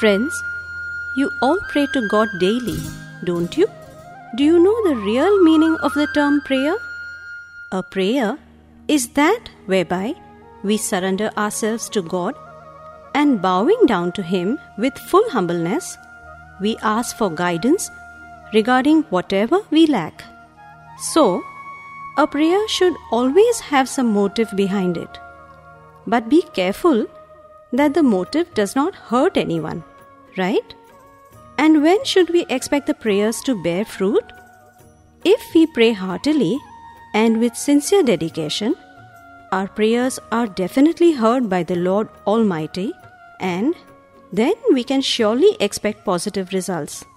Friends, you all pray to God daily, don't you? Do you know the real meaning of the term prayer? A prayer is that whereby we surrender ourselves to God and bowing down to Him with full humbleness, we ask for guidance regarding whatever we lack. So, a prayer should always have some motive behind it. But be careful that the motive does not hurt anyone, right? And when should we expect the prayers to bear fruit? If we pray heartily and with sincere dedication, our prayers are definitely heard by the Lord Almighty, and then we can surely expect positive results.